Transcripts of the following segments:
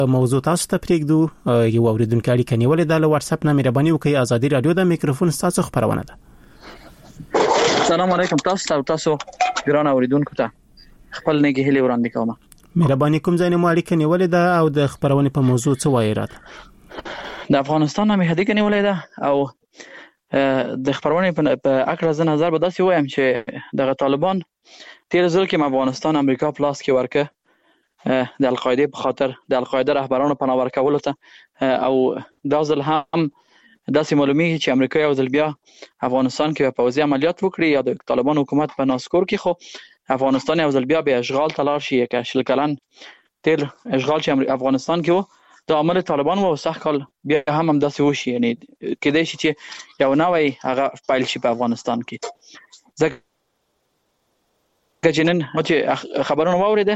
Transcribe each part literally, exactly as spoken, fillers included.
موضوع تاسو ته پرېږدو. یو اوریدونکو اړیکه نیولې ده له واتس اپ نه. مهرباني وکړئ ازادي رادیو د میکروفون تاسو خبرونه ده. السلام علیکم تاسو ته تاسو ګران اوریدونکو ته خپل نګي هلي وړاندې کوم. مهرباني کوم ځای نه مو اړیکه نیولې ده او د خبرونه په موضوع څه وایي راته؟ د افغانستان نه اړیکه نیولې ده او د خبرونه په اکړه ز نظر به داسې وایم چې د طالبان تیر ځل کې افغانستان امریکا پلاس کې ورکه د القاعده په خاطر د القاعده رهبرانو پناه ورکول ته او دا ځل هم داسې معلومیږي چې امریکا یو ځل بیا افغانستان کې پوځي عملیات وکړي یا د طالبان حکومت په ناسکور کې خو افغانستان یو ځل بیا به اشغال تلار شي که شل کلن تیر اشغال چې افغانستان کې وو د عمل طالبان وو صح کال بیا هم هم داسې وشي. یعنی کېدای شي چې یو نوې هغه فایل شي په افغانستان کې. ځکه کجنن چې خبرونه واوریده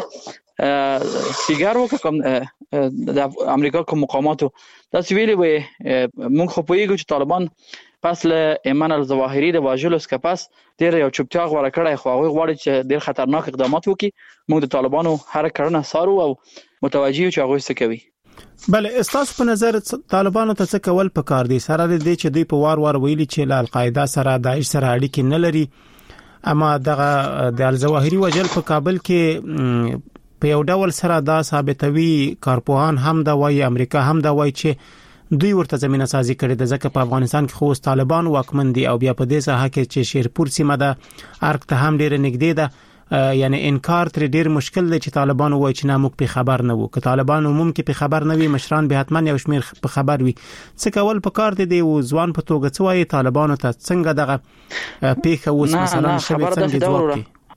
سیګار وکم د امریکا کوم مقاماتو دا ویلي وي مونږ خو پوهیږو چې طالبان پس له ایمان الظواهری د واجلو څخه پس ډیر یو چوپتیا غوړه کړای خو هغه غواړي چې ډیر خطرناک اقدامات وکړي. موږ د طالبانو هر کړنه سارو او متوجي چې هغه څه کوي. بله استاسو په نظر طالبانو ته څه کول پکار دي سره د دې چې دوی په وار وار ویلي چې له القاعده سره داعش سره اړیکې نه لري اما دغه د الظواهری وجل په کابل کې په یو ډول سره دا ثابتوي کارپوهان هم دا وایي امریکا هم دا وایي چې دوی ورته زمينه سازي کړې ده ځکه په افغانستان کې خو طالبان واکمن دي او بیا په دې ساحه کې چې شیرپور سیمه ده ارک ته هم ډېر نږدې ده. یعنی انکار تر ډیر مشکل دی چې طالبان وایي چې نه موږ په خبر نه وو. که طالبان عموم کې په خبر نه وي مشران به حتما یو شمیر په خبر وي. څه کول په کار دي او ځوان په توګه څه وایي طالبانو ته څنګه دغه پیښه اوس مثلا شوه څنګه جواب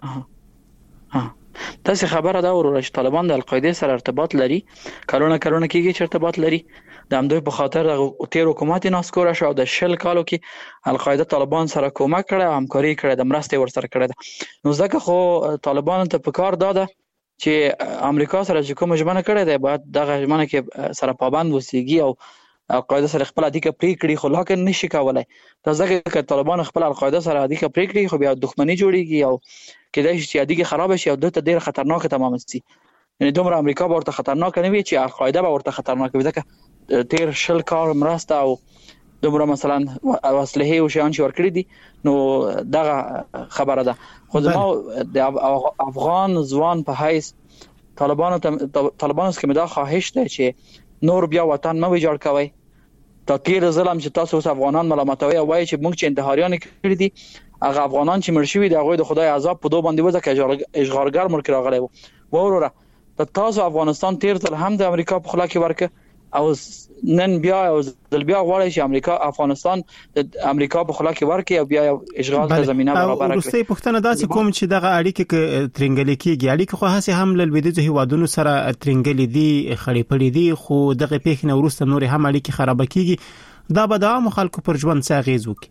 کوي؟ تاسو خبره دا وروره چې طالبان د القاعده سره ارتباط لري کلونه کلونه کېږي چې ارتباط لري د همدوی په خاطر د تیر حکومت ناسکور شو د شل کالو کې القاعده طالبان سره کومک کړه همکاري کړه د مرستې ور سره کړه. نو ځکه خو طالبان ته په کار داده چې امریکا سره چې کوم ژمنه کړه ده باید دغه ژمنه کې سره پابند وسیږي او القاعده سره خپل اړیکه پرې کړي خو لکه نشي کولای. دا ځکه چې طالبان خپل القاعده سره اړیکه پرې کړي خو بیا دښمنی جوړیږي او کېدای شي چې اړیکه خراب شي او دته ډیر خطرناک تمام شي. یعنی دومره امریکا ورته خطرناک نه وي چې القاعده به ورته خطرناک وي ځکه تیر شل کال مرسته او دومره مثلا وسلې او شیان چې ورکړي دي. نو دغه خبره ده خو زما د افغان ځوان په حیث طالبانو طالبانو څخه مدا خواهش ده چې نور بیا وطن مو جوړ کوي. تا تیر ظلم چې تاسو اوس افغانان ملامتوي او وایي چې موږ چې انتحاریان کړی دي هغه افغانان چې مرشوي د هغه د خدای عذاب په دوه باندې وځه کې اشغالګر ملک راغلی وو. وروره تاسو افغانستان تیر ځل هم د امریکا په خلا کې ورکه او نن بیا او ځل بیا غواړي چې امریکا افغانستان د امریکا په خلا کې ورکه او بیا اشغال ته زمينه برابر کړي. روسي پښتنه داسې کوم چې دغه اړیکه ترنګل کېږي اړیکه خو هسه هم لویدیځ هیوادونو سره ترنګل دي خړې پړې دي خو دغه پیښ نه ورسته نور هم اړیکه خراب کېږي. دا به د خلکو پر ژوند څه اغیز وکړي؟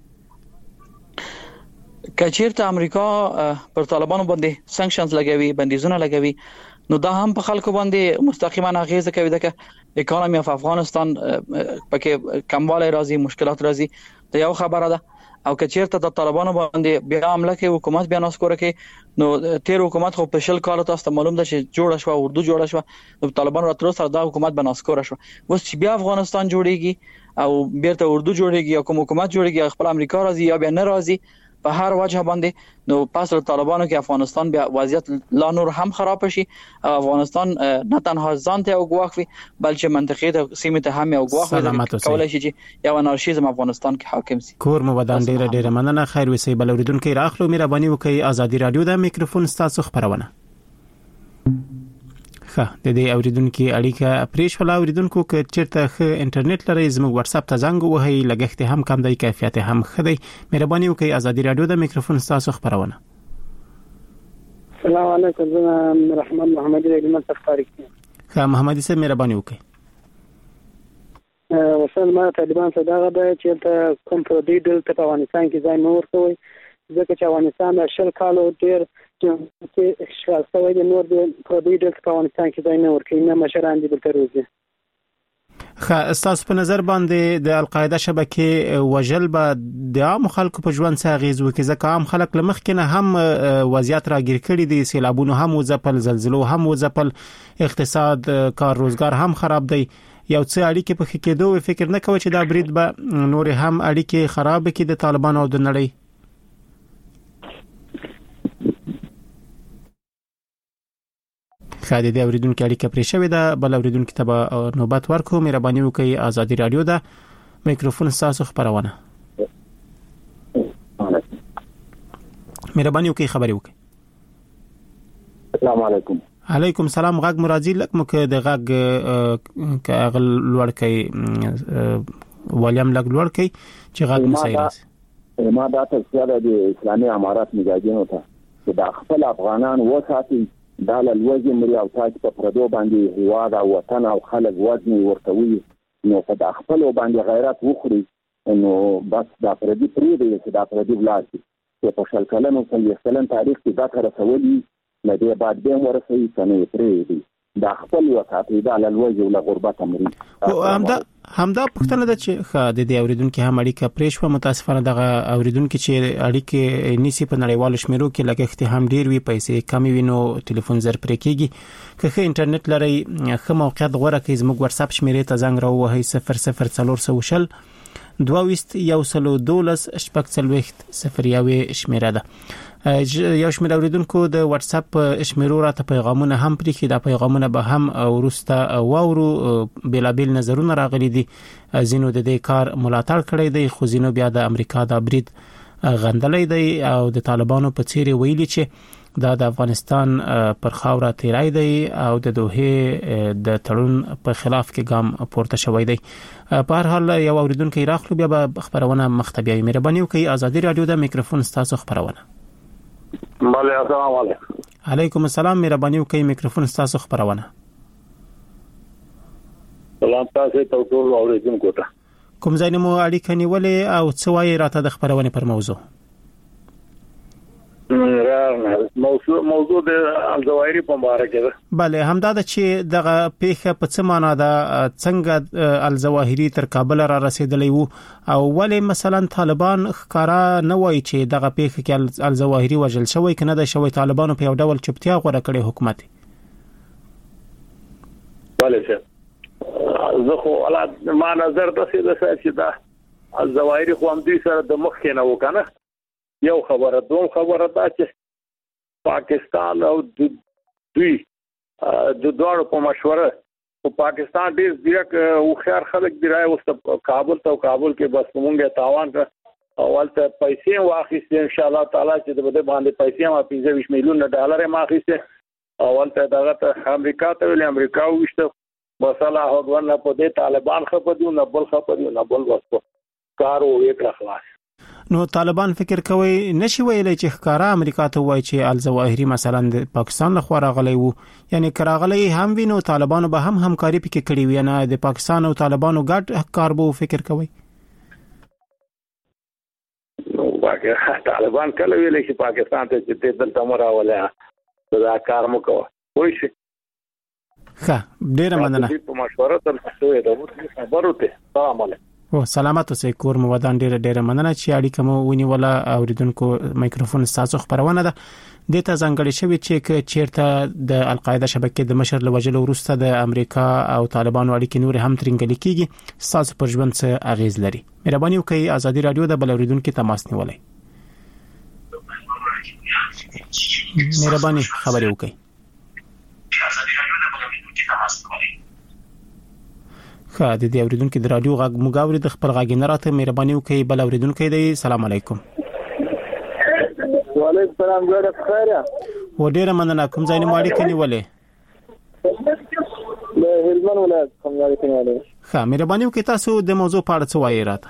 کچیرته امریکا پر طالبانو باندې سانکشنز لګوي بندیزونه لګوي نو دا هم په خلکو باندې مستقیما اغیزه کوي ځکه اکانومي اف افغانستان پکې کمواله راځي مشکلات راځي دا یو خبره ده. او کچیرته د طالبانو باندې بیا عمله کوي حکومت بیا ناسکوره کوي نو تیر حکومت خو په شل کال تاسو ته معلوم ده چې جوړه شو اردو جوړه شو نو طالبان راتلو سره دا حکومت به ناسکوره شو. اوس چې بیا افغانستان جوړیږي او بیرته اردو جوړیږي او کوم حکومت جوړیږي خپل امریکا راځي یا بیا نه راځي په هر وجه باندې نو پس له طالبانو کې افغانستان بیا وضعیت لا نور هم خراب شي. افغانستان نه تنها ځان ته وګواخوي بلکې منطقې ته سیمه ته هم وګواخوي کولای شي چې یو انارشیزم افغانستان کې حاکم شي. کور مو ودان ډیره ډیره مننه. خیر وسی بل اوریدونکو راخلو مهرباني وکړئ ازادي رادیو د میکروفون تاسو خبرونه. ښه د دې اوریدونکو اړیکه پریښول اوریدونکو ک چیرته ښه انټرنیټ لري زموږ واتس اپ ته زنګ وهي لګښت هم کم دی کیفیت هم ښه دی. مهرباني وکړئ ازادي رادیو د میکروفون تاسو خبرونه. السلام علیکم زه رحمان محمد رحمان تفاریق. ښه محمد سره مهرباني وکړئ. وصل ما طالبان صداغه ده چې ته کوم پردي دلته په افغانستان کې ځای نور کوي ځکه چې افغانستان د شل کالو ډیر چې اشغال شوی د نور د پردي دلته په افغانستان کې ځای نور کوي نه مشران دي بلته روزي. خا تاسو په نظر باندې د القاعده شبکې وجل به د عام خلکو په ژوند څه اغیز وکړي ځکه عام خلک لمخ کنه هم وضعیت راګیر کړي دي سیلابونو هم وځپل زلزلو هم وځپل اقتصاد کار روزګار هم خراب دی یو څه اړیکې په کېدو فکر نه کوي چې دا برید به نور هم اړیکې خراب کړي د طالبانو او د نړۍ خاطر دې اوریدونکو اړیکه پرې شوې ده بل اوریدونکو ته به نوبت ورکو مهرباني وکړئ ازادي رادیو ده میکروفون تاسو خبرونه مهرباني وکړئ خبري وکړئ السلام علیکم علیکم سلام غږ مرادي لکه مکه د غږ کاغل لوړکې ولیم لګ لوړکې چې غږ مسایل ما دا ته د اسلامي امارات مجاهدینو ته چې د خپل افغانان وساتي دا له لوږې مري او تاسو په پردو باندې هیواد او وطن او خلک وزن ورتوي نو په د خپل باندې غیرت وخوري نو بس دا پردي پری دی چې دا پردي ولاسي چې په شل کلنو په یسلن تاریخ کې دا تر رسولي نه دی بعد به ورسوي کنه پری دی دا خپل وساتي دا له لوږې او له غربت مري او همدا همدا پښتنه د چې خا د دې اوریدونکو هم اړیکه پرېښو متاسفانه دغه اوریدونکو چې اړیکه نیسی په نړیوالو شمیرو کې لګښت هم ډیر وی پیسې کمی وینو ټلیفون زر پرې کیږي که ښه انټرنیټ لري خه موقعیت غوړه کې زموږ واتس اپ شمیرې ته زنګ راوهي صفر صفر څلور سوشل دوه یو سلو دولس شپږ څلوېښت صفر یو شمیره ده یو شمېر اوریدونکو د واتس اپ شمیرو راته پیغامونه هم پرې د پیغامونه به هم ورسته واورو بلابل نظرونه راغلي دي زینو د دې کار ملاتړ کړی دی خو زینو بیا د امریکا د برید غندلې دی او د طالبانو په څیر ویلي چې دا د افغانستان پر خاوره تیرای دی او د دوه د تړون په خلاف کې ګام پورته شوی دی په هر حال یو اوریدونکو راخلو بیا به خبرونه مختبي مهرباني وکړئ ازادي رادیو د میکروفون تاسو خبرونه بله السلام علیکم علیکم السلام مهرباني وکړئ میکروفون تاسو خبرونه سلام تاسو ته ټول اوریدونکو ته کوم ځای مو اړیکه نیولې او څه وایي راته د خبرونه پر موضوع موضوع موضوع د الزوایری په اړه کې bale همدا د چې دغه پیخه په څه معنا ده څنګه الزواهری تر کابل را رسیدلی وو او ولې مثلا طالبان ښکارا نه وایي چې دغه پیخه کې الزواهری وجل شوی کنه د شوی طالبانو په یو ډول چپتیا غوړه کړي حکومت bale څه زه خو ولا ما نظر د څه چې دا الزواهری خو هم دې سره د مخ کې نه وکنه یو خبره دوه خبره دا چې پاکستان او دوی د دوه په مشوره او پاکستان ډیر ډیرک او خیر خلک دی راي او کابل ته کابل کې بس مونږه تاوان کړ اولته پیسې واخیستې ان شاء الله تعالی چې د بده باندې پیسې ما پنځه میلیون ډالر ما اخیسته اولته دغه ته امریکا ته ویل امریکا وشته بس الله هغه نه په دې طالبان خپدو نه بل خپدو نه بل وسو کارو یک خلاص نو طالبان فکر کوي نشي ویلای چې ښکارا امریکا ته وایي چې الزواهری مثلا د پاکستان له خوا راغلی وو یعنی کراغلی هم وینو طالبانو به هم همکاري پکې کړې وي نه د پاکستان او طالبانو ګډ کار بو فکر کوي نو واګه طالبان کله ویل چې پاکستان ته چې دلته مراوله دا کار مو کوي وای شي ښه ډیره مننه په مشوره تل څه ده خبرو ته سلام علیکم او سلامات اوسئ کور مو ودان ډیره ډیره مننه چې اړیکه مو ونیوله اوریدونکو میکروفون تاسو خبرونه ده د ته ځانګړي شوی چې چیرته د القاعده شبکې د مشر لوجلو وروسته د امریکا او طالبانو اړیکې نور هم ترنګل کیږي تاسو پر ژوند څه اغیز لري مهرباني وکړئ ازادي رادیو د بل اوریدونکو تماس نیولای مهرباني خبرې وکړئ ازادي رادیو د بل اوریدونکو تماس نیولای خا د دې اوریدونکو د رادیو غږ مګاوري د خپل غږ نه راته مهرباني وکړئ بل اوریدونکو دی سلام علیکم وعلیکم السلام ګوره خیر و ډیره مننه کوم ځای نه ماړی کني ولې له هلمند ولایت کوم ځای کني ولې خا مهرباني وکړئ تاسو د موضوع په اړه څه وایي راته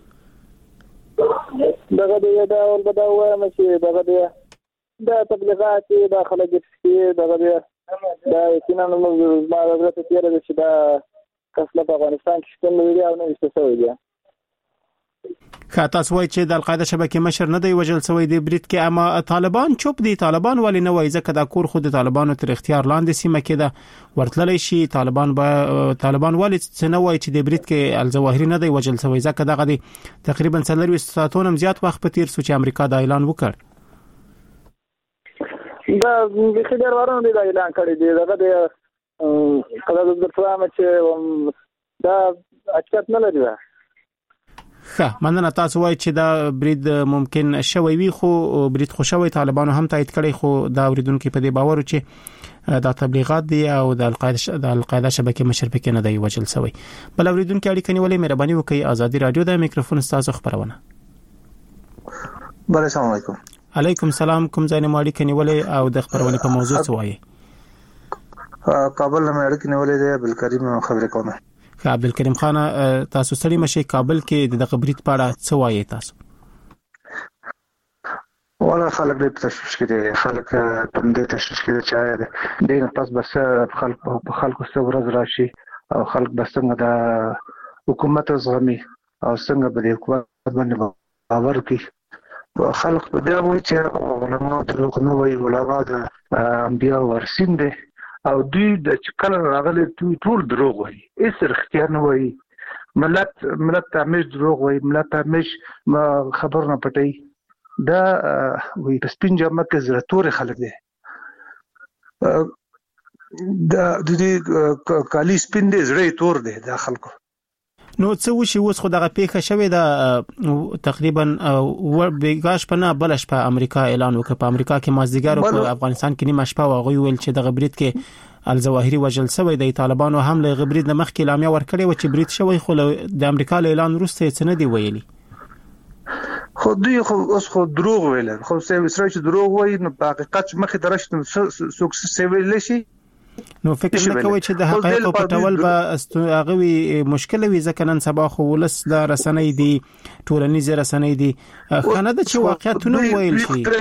دغه دی دا ول بدا وایم چې دغه دی دا تبلیغات دا خلک چې دغه دی دا کینه نو ما راځي تیر دي چې دا کله په افغانستان کې شتون لري او نه استفاده وي که تاسو وایي چې د القاعده شبکې مشر نه دی وژل شوی دی برید کې، اما طالبان چوپ دي. طالبان ولې نه وایي ځکه دا کور خو د طالبانو تر اختیار لاندې سیمه کې ده، ورتللی شي. طالبان به طالبان ولې څه نه وایي چې د برید کې الظواهري نه دی وژل شوی، ځکه دغه دی تقریبا څلور ساعتونه زیات وخت په تیر سو چې امریکا دا اعلان وکړ. دا د خبر ورونه دی اعلان کړی دی دغه د قضا د فرام چې دا اچت نه لري. ښه، مننه. تاسو وایي چې دا برید ممکن شوی وي، خو برید خو شوی طالبانو هم تایید کړی، خو دا اوریدونکو په دې باور چې دا تبلیغات دي او د القاعده د القاعده شبکې مشر پکې نه دی وژل شوی. بل اوریدونکو اړیکه نیولې، مهرباني وکړئ. آزادي رادیو د میکروفون تاسو خبرونه. بله، السلام علیکم. علیکم السلام. کوم ځای نه اړیکه نیولې او د خبرونه په موضوع څه وایي؟ کابل نه اړیکه نیولې ده، عبدالکریم خبرې کوم. عبدالکریم خان، تاسو سړي مشي کابل کې د برید په اړه څه وایي تاسو؟ ولا خلک دې تشویش کړي، خلک دې تشویش کړي چې دې نه تاسو بس خلک په خلکو څو ورځ راشي او خلک بس څنګه د حکومت زغمي او څنګه به د حکومت باندې باور کوي. خلک په دې وایي چې علماء دروغ نه وایي، علماء د انبیاء ورسین دي او دوی د چکل راغلي ټول دروغ وایي، هیڅ اختیار نه وایي. ملت ملت تامیش دروغ وایي، ملت تامیش خبر نه پټي. دا وایي په سپین جامه کې زړه تورې خلک دي، دا د دې کالي سپین دي، زړه تور دي دا خلکو. نو څه وشي اوس؟ خو دغه پیښه شوې ده تقریبا بیګاش په نه بلش په امریکا اعلان وکړ. په امریکا کې مازدیګر او په افغانستان کې نیمه شپه واغوي ویل چې دغه برید کې الظواهري وژل شوی دی. طالبانو هم له برید نه مخکې اعلامیه ورکړې و چې برید شوی، خو د امریکا له اعلان وروسته څه نه دی ویلي. خو دوی خو اوس خو دروغ ویل، خو سې وسره چې دروغ وایي نو په حقیقت مخې درشته څوک څه ویل شي. نو فکر نه کوي چې د حقایقو پټول به هغه وی مشکل وي، ځکه نن سبا خو ولس د رسنۍ دي، ټولنیز رسنۍ دي، خانه د چې واقعیتونه ویل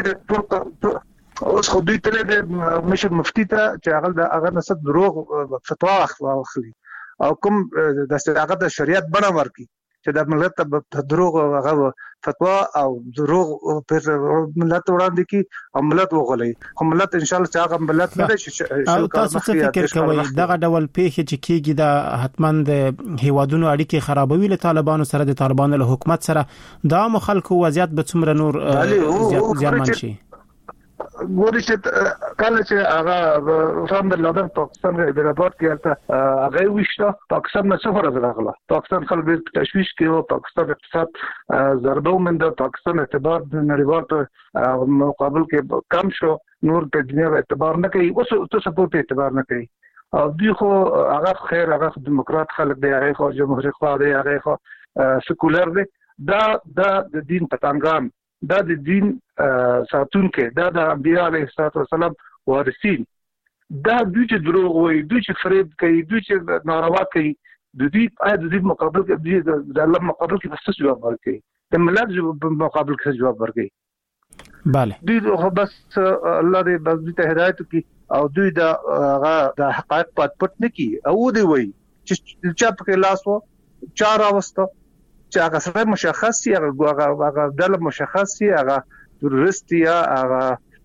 شي. اوس خو دوی ته د مشر مفتی ته چې هغه د هغه نسب دروغ فتوا واخلي او کوم د هغه د شریعت بڼه ورکي چې د ملت ته دروغ هغه فتوا او دروغ پر ملت وړاندې کی او ملت وغولي. خو ملت ان شاء الله چې هغه ملت نه شي. تاسو څه فکر کوئ دغه ډول پیښې چې کیږي د حتمان د هیوادونو اړیکې خرابوي له طالبانو سره، د طالبانو له حکومت سره، دا مخالکو وضعیت به څومره نور زیانمن شي؟ ګوري چې کله چې هغه فهم د لادن پاکستان د رپورت کې هغه وشته، پاکستان نه صفر راغله. پاکستان خلک تشویش کوي، پاکستان اقتصاد ضربه ومنده، پاکستان اعتبار د نړیوال په مقابل کې کم شو، نور په دنیا اعتبار نه کوي، اوس ته سپورت اعتبار نه کوي. او دوی خو هغه خیر هغه دیموکرات خلک دی، هغه خو جمهوریت خوا دی، هغه خو سکولر دی. دا د دین پتنګان، دا د دین ساتونکو، دا د انبیاء علیه السلام وارثین. دا دوی چې دروغ وایي، دوی چې فریب کوي، دوی چې ناروا کوي، د دې آیا د دې مقابل کې د الله مقابل کې څه جواب ورکړي، د ملت مقابل کې څه جواب ورکړي؟ bale دوی خو بس الله دې بس دې ته هدایت کوي او دوی دا هغه د حقایق پټ پټ نه کوي او دی وایي چې چا په لاس و چا راوسته چې هغه سره مشخص شي، هغه هغه د مشخص شي، هغه تورست یا هغه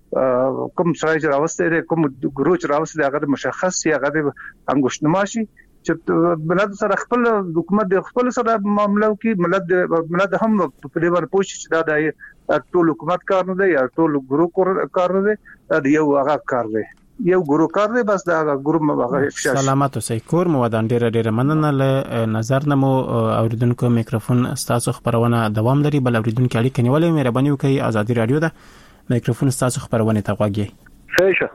کوم ځای چې راوسته دی، کوم ګروچ راوسته دی، هغه مشخص شي، هغه د انګوشتنما شي چې بلد سره خپل حکومت د خپل سره معاملو کې ملت ملت هم په دې باندې پوښتنه چې دا د ټول حکومت کار نه دی یا ټول ګرو کار نه دی، دا یو هغه کار دی، یو ګرو کار دی، بس دا ګرو مغه افشاش. سلامات اوسئ. کور مو ودان ډیر ډیر مننه. له نظر نمو اوریدونکو میکروفون تاسو خبرونه دوام لري. بل اوریدونکو اړیکه نیولې مهرباني وکړئ. آزادي رادیو ده میکروفون تاسو خبرونه ته غوږی.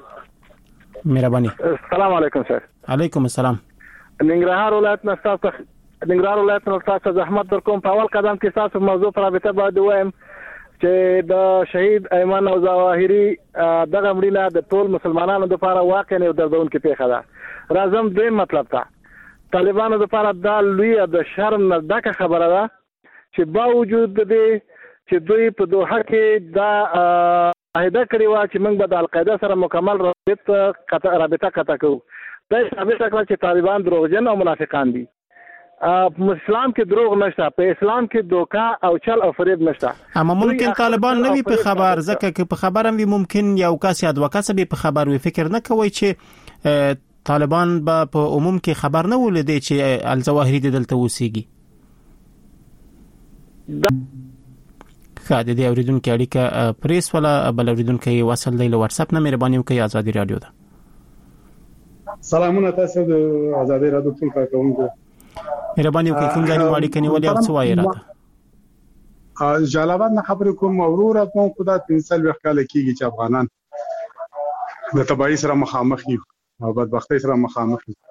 ښه مهرباني. السلام علیکم سر. علیکم السلام. ننګرهار ولایت نه تاسو ننګرهار ولایت نه تاسو زحمت درکوم. په اول قدم کې تاسو موضوع پر رابطه باندې وایم چې د شهید ایمن او ظواهري دغه مړینه د ټول مسلمانانو لپاره واقعا یو دردونکې پیښه ده. راځم دوی مطلب ته طالبانو لپاره دا لوی د شرم نه ډکه خبره ده چې باوجود د دې چې دوی په دوحه کې دا عہده کړی و چې موږ به د القاعده سره مکمل رابطه رابطه قطع کوو. دا ثابت کړه چې طالبان دروغجن او منافقان دي. په اسلام کې دروغ نشته، په اسلام کې دوکا او چل او فریب نشته. اما ممکن طالبان نه وي په خبر، ځکه چې په خبر هم وي ممکن یو کس یا دوه کس به په خبر وي. فکر نه کوي چې طالبان به په عموم کې خبر نه ولدي چې الظواهري دلته اوسېږي. خاطر دې اوریدونکو اړیکه پریس ولا بل اوریدونکو وصل دی له واتس اپ نه مهرباني وکړئ. ازادي رادیو ده. سلامونه تاسو د ازادي رادیو ټول کارکونکو. مهرباني وکړئ کوم ځای اړیکه نیولې او څه وایي راته. جلالآباد نه خبرې کوم. اورور اتمو خدا تنسل وکاله کیږي چې افغانان د تبعی سره مخامخ دي او بدبختی سره مخامخ دي.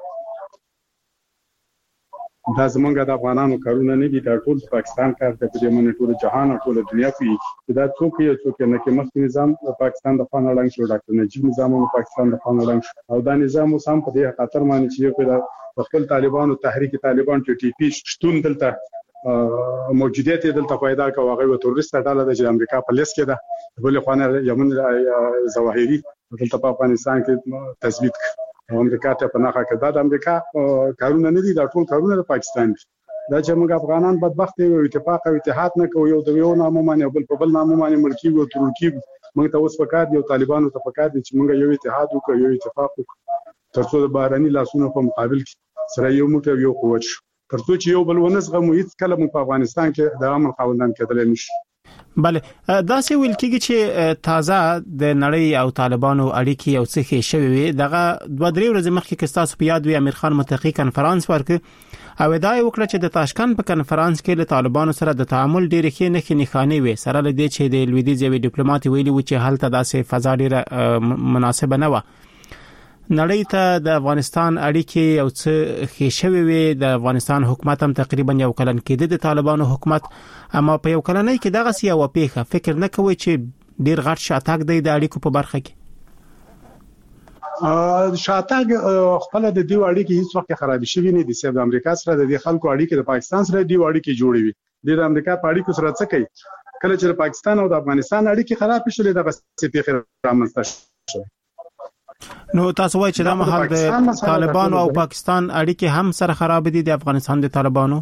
دا زمونږ د افغانانو کارونه نه دي، دا ټول پاکستان کار دی. په دې باندې ټول جهان او ټول دنیا کې دا څوک یو څوک نه کې مخکې نظام د پاکستان د خان اړنګ شو، ډاکټر نجیب نظام د پاکستان د خان اړنګ شو او دا نظام اوس هم په دې خاطر باندې چې په خپل طالبانو تحریک طالبان ټي ټي پی شتون دلته موجودیت دلته پیدا کوي. هغه تروریست ډله د امریکا په لیست کې ده، بل خو یمن ظواهري دلته په افغانستان کې تثبیت امریکا ته پناه کړه. دا د امریکا کارونه نه دي، دا ټول کارونه د پاکستان دي. دا چې موږ افغانان بدبخت یو اتفاق او اتحاد نه کوو، یو د یو نامو باندې بل په بل نامو باندې ملکی او ترکی. موږ ته اوس پکار دی، طالبانو ته پکار دي چې موږ یو اتحاد وکړو، یو اتفاق وکړو، ترڅو د بهرني لاسونو په مقابل کې سره یو موټی یو قوت شو، ترڅو چې یو بل ونسغمو. هیڅ کله مو په افغانستان کې د امن خاوندان کېدل نشي. بله دا څه ویل کېږي چې تازه د نړۍ او طالبانو اړیکې یو څه ښې شوې وي. دغه دوه درې ورځې مخکې کې تاسو په یاد وي امیر خان متقی کنفرانس ورکړ او دا یې وکړه چې د تاشکند په کنفرانس کې له طالبانو سره د تعامل ډېرې ښې نښې نښانې وي، سره له دې چې د لویدیځ یوې ډیپلوماټ ویلي و چې هلته داسې فضا ډېره مناسبه نه وه. نړۍ ته د افغانستان اړیکې یو څه ښې شوې وي. د افغانستان حکومت هم تقریبا یو کلن کېده د طالبانو حکومت، اما په یو کلنۍ کې دغه سی یو پیښه فکر نه کوي چې ډیر غټ شاتګ دی د اړیکو په برخه کې. شاتګ خپل د دیو اړیکې هیڅ وخت خراب شي نه دي. سبب د امریکا سره د خلکو اړیکې د پاکستان سره دیو اړیکې جوړې وي. د امریکا په اړیکو سره څه کوي؟ کله چې پاکستان او د افغانستان اړیکې خراب شي دغه څه پیښه رامنځته شي. نو تاسو وایئ چې دا مهال د طالبانو او پاکستان اړیکې هم سره خراب دي د افغانستان د طالبانو؟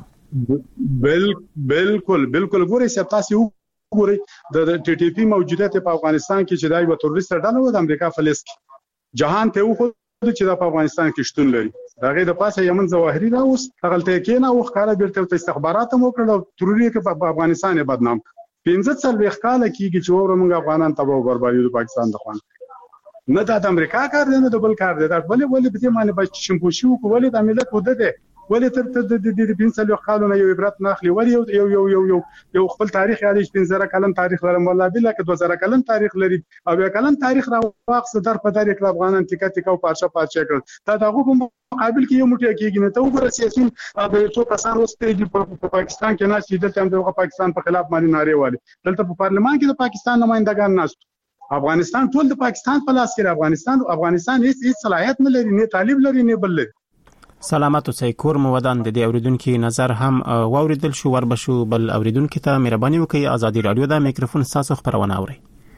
بالکل بالکل. ګورئ چې تاسو وګورئ د ټي ټي پی موجودیت په افغانستان کې چې دا یو تروریست ډله و د امریکا فلس کې جهان ته وخت چې د افغانستان کې شتون لري. دا غي د پاسه یمن ظواهري را اوس هغه ته کې نه او ښکارا بیرته استخبارات مو کړل تروري کې په افغانستان بدنام. پنځه څل وښکاله کېږي چې ور موږ افغانان تباہ بربادي د پاکستان د خوان نه د امریکا کار دی نه د بل کار دی. دا ولې ولې په دې معنی به شمپوشي وکولې د ملت وده ده ولې تر تر د دې پنځه وښکالو نه یو عبرت نه اخلي. ولې یو یو یو یو یو خپل تاریخ یادې پنځه کلن تاریخ لرم والله بلا کې دوه زره کلن تاریخ لري او یو کلن تاریخ را واقص در په تاریخ افغانان ټیکا ټیکا او پارچه پارچه کړ. دا دغه په مقابل کې یو موټی کېږي نه. ته وګوره سیاسيون د څو کسان اوسېږي په پاکستان کې نه چې دلته هم د پاکستان په خلاف باندې ناره والي. دلته په پارلمان کې د پاکستان نمائندگان ناست. افغانستان ټول د پاکستان په لاس کې. افغانستان افغانستان هیڅ هیڅ صلاحیت نه لري، نه طالب لري نه بل لري. سلامت اوسئ. کور مو ودان. د دې اوریدونکو نظر هم واوریدل شو. وربشو بل اوریدونکو ته مهرباني وکړئ. ازادي رادیو د میکروفون تاسو خبرونه اورئ.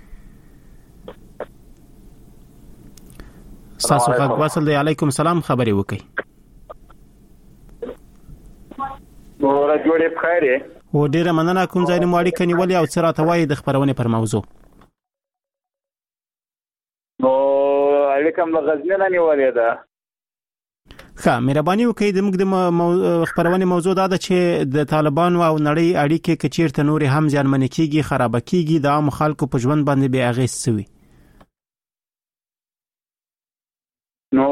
تاسو غږ وصل دی. علیکم السلام. خبري وکړئ. نور جوړې بخیر. و ډیره مننه. کوم ځای مو اړیکه نیولې او څه راته وایي د خبرونه پر موضوع؟ نو اړیکه م غزنی نه نیولې ده. ښه مهرباني وکړئ. د موږ د مو... خبرونه موضوع دا ده چې د طالبانو او نړۍ اړیکې کې چیرته نور هم ځانمن کیږي، خراب کیږي، د عام خلکو په ژوند باندې به اغیز سوي. نو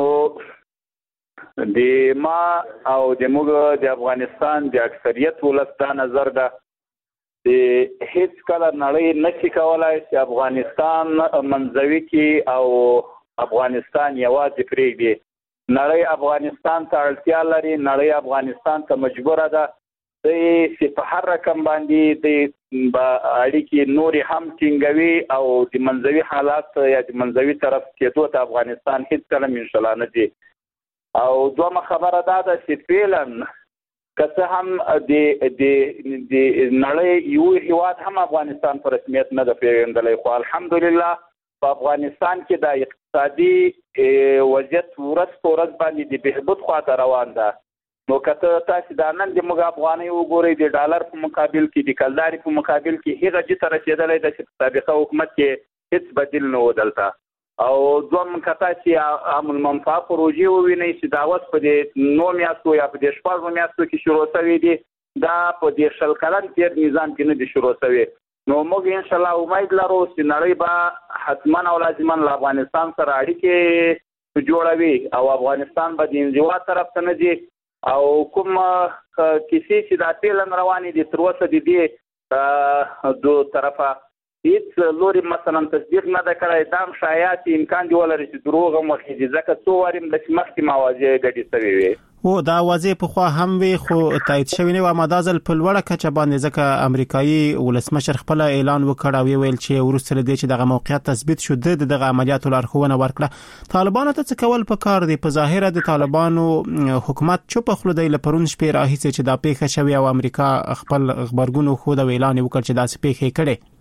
د ما او د موږ د افغانستان د اکثریت ولس دا نظر ده د هیڅ کله نړۍ نشي کولای چې افغانستان منځوي کې او افغانستان یوازې پرېږدي. نړۍ افغانستان ته اړتیا لري، نړۍ افغانستان ته مجبوره ده چې په هر رقم باندې د اړیکې نورې هم ټینګوي او د منځوي حالات یا د منځوي طرف کېدو ته افغانستان هیڅ کله انشاءالله نه دی. او دومره خبره دا ده چې فعلا که څه هم د د نړۍ یو هیواد هم افغانستان په رسمیت نه ده پیژندلی، خو الحمدلله په افغانستان کې د اقتصادي وضعیت ورځ په ورځ باندې د بهبود خواته روان ده. نو کته تاسو دا نن د موږ افغاني وګورئ د ډالر په مقابل کې د کلداري په مقابل کې هغه چې تر رسیدلې د سابقه حکومت کې هیڅ بدیل نه ودلته او دوم کته چې عامل منفعه پروژې وویني چې دا اوس په دې نو میاشتو یا په دې شپږو میاشتو کې شروع شوې دي دا په دې شل کلن تیر نظام کې نه دي شروع شوې نو موږ ان شاء الله امید لرو چې نړۍ به حتما او لازما له افغانستان سره اړیکې جوړوي او افغانستان به د انزوا طرف ته نه ځي او کوم کیسې چې د تیلن روانې دي تر اوسه د دې دوه طرفه هیڅ لوري مثلا تصدیق نه ده کړی دا شایعات امکان دی ولري چې دروغ مخې دي ځکه څو واریم د مخکې موازی ګډي شوی وي او دا واځي په خو هم وي خو تایید شوی نه و مدازل په لوړه کچه باندې ځکه امریکایي ولسمشر خپل اعلان وکړ او ویل چې ورسره د چې دغه موقعیت تثبیت شو د دغه عملیاتو لارښوونه ورکړه طالبانو ته څه کول په کار دی په ظاهره د طالبانو حکومت چوپ خلودي لپرون شپې راهیسه چې دا پیښه شوی او امریکا خپل خبرګونو خو د اعلان وکړ چې دا پیښه کړي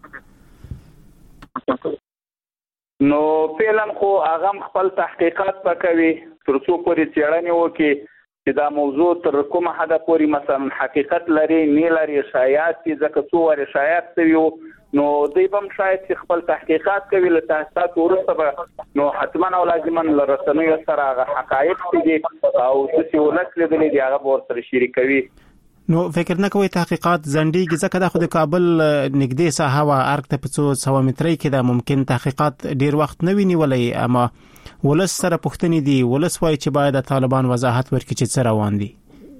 نو فعلا خو هغه خپل تحقیقات وکوي تر څو پورې څېړنې وکړي چې دا موضوع تر کومه حد پورې مثلا حقیقت لري نه لري شایعات دي ځکه څو ور شایعات وي نو دوی هم شاید چې خپل تحقیقات کوي له تاسو ورسره نو حتما او لازما لرسنوي سره هغه حقایق دي او چې ولس لیدلې دي هغه ورسره شریکوي نو فکر نه کوي تحقیقات زندګي ځکه د خود کابل نږدې ساحه او ارګ ته په څو سو متري کې دا ممکن تحقیقات ډیر وخت نه ویني ولې اما ولس سره پښتني دي ولس وایي چې باید د طالبان وضاحت ورکړي چې څه روان دي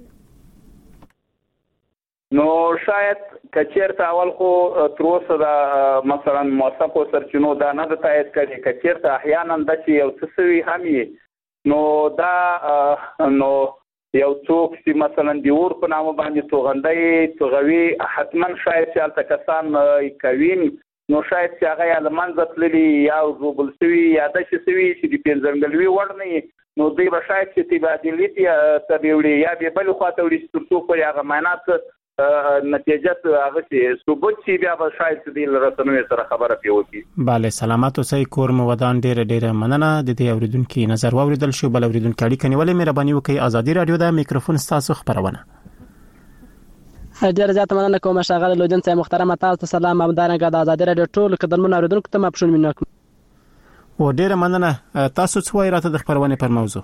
نو شاید کچیرته اول خو تر اوسه دا مثلا موثقو سرچینو دا نه د تایید کړي کچیرته احیانا د چې یو څه سوي هم نو دا نو یو څوک چې مثلا د اور په نامه باندې توغندۍ توغوي حتما شاید چې الته کسان کوي نو شاید چې هغه لمنځه تللي یا زوبل سوي یا د شي سوي چې د پنځنګلوي وړ نه نو دوی به شاید چې تبادلې ته وړي یا به بل خواته وړي چې څو په هغه معنات نتیجه هغه چې ثبوت شي بیا به شاید د رسنوي سره خبره پیوي bale سلامات اوسئ کور مو ودان ډیر ډیر مننه د دې اوریدونکو نظر واوریدل شو بل اوریدونکو اړیکه نیولې مهرباني وکړئ ازادي رادیو د میکروفون تاسو خبرونه ډیر زیات مننه کوم شغله لودن صاحب محترم تاسو سلام امدارنګه د ازادي رادیو ټول قدرمن اوریدونکو ته مپښون مننه و ډیر مننه تاسو څه وایي راته د خبرونه پر موضوع